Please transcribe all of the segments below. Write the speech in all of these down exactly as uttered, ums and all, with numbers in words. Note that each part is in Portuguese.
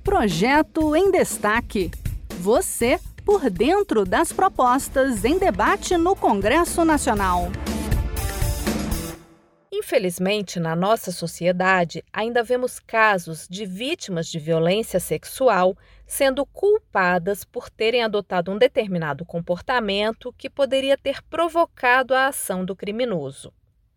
Projeto em Destaque. Você por dentro das propostas em debate no Congresso Nacional. Infelizmente, na nossa sociedade, ainda vemos casos de vítimas de violência sexual sendo culpadas por terem adotado um determinado comportamento que poderia ter provocado a ação do criminoso.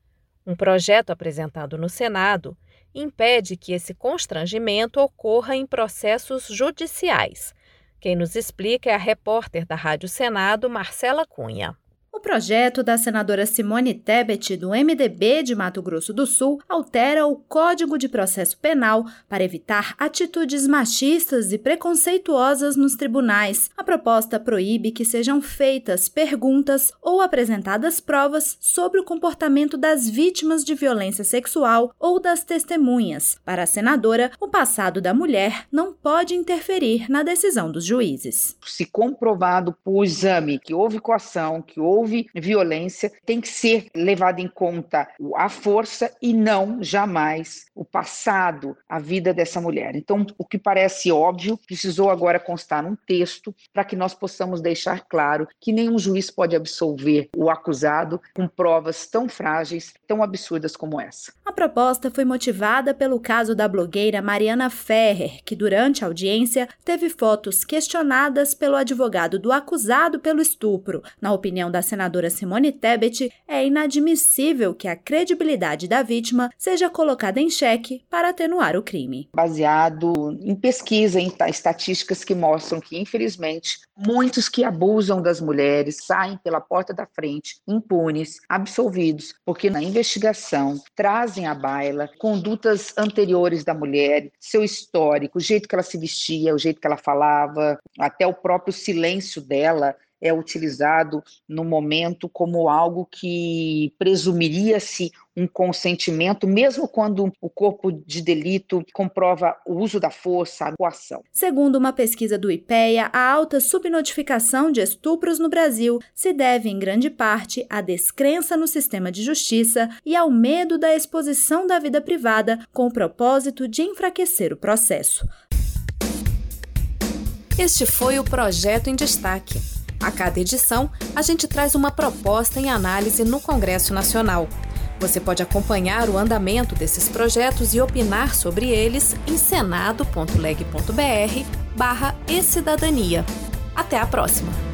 Um projeto apresentado no Senado impede que esse constrangimento ocorra em processos judiciais. Quem nos explica é a repórter da Rádio Senado, Marcela Cunha. O projeto da senadora Simone Tebet, do M D B de Mato Grosso do Sul, altera o Código de Processo Penal para evitar atitudes machistas e preconceituosas nos tribunais. A proposta proíbe que sejam feitas perguntas ou apresentadas provas sobre o comportamento das vítimas de violência sexual ou das testemunhas. Para a senadora, o passado da mulher não pode interferir na decisão dos juízes. Se comprovado por exame que houve coação, que houve houve violência, tem que ser levado em conta a força e não, jamais, o passado, a vida dessa mulher. Então, o que parece óbvio, precisou agora constar num texto para que nós possamos deixar claro que nenhum juiz pode absolver o acusado com provas tão frágeis, tão absurdas como essa. A proposta foi motivada pelo caso da blogueira Mariana Ferrer, que durante a audiência teve fotos questionadas pelo advogado do acusado pelo estupro. Na opinião da senadora Simone Tebet, é inadmissível que a credibilidade da vítima seja colocada em xeque para atenuar o crime. Baseado em pesquisa, em estatísticas que mostram que, infelizmente, muitos que abusam das mulheres saem pela porta da frente, impunes, absolvidos, porque na investigação trazem à baila condutas anteriores da mulher, seu histórico, o jeito que ela se vestia, o jeito que ela falava, até o próprio silêncio dela é utilizado no momento como algo que presumiria-se um consentimento, mesmo quando o corpo de delito comprova o uso da força, a coação. Segundo uma pesquisa do IPEA, a alta subnotificação de estupros no Brasil se deve, em grande parte, à descrença no sistema de justiça e ao medo da exposição da vida privada com o propósito de enfraquecer o processo. Este foi o Projeto em Destaque. A cada edição, a gente traz uma proposta em análise no Congresso Nacional. Você pode acompanhar o andamento desses projetos e opinar sobre eles em senado ponto leg ponto br barra e cidadania. Até a próxima!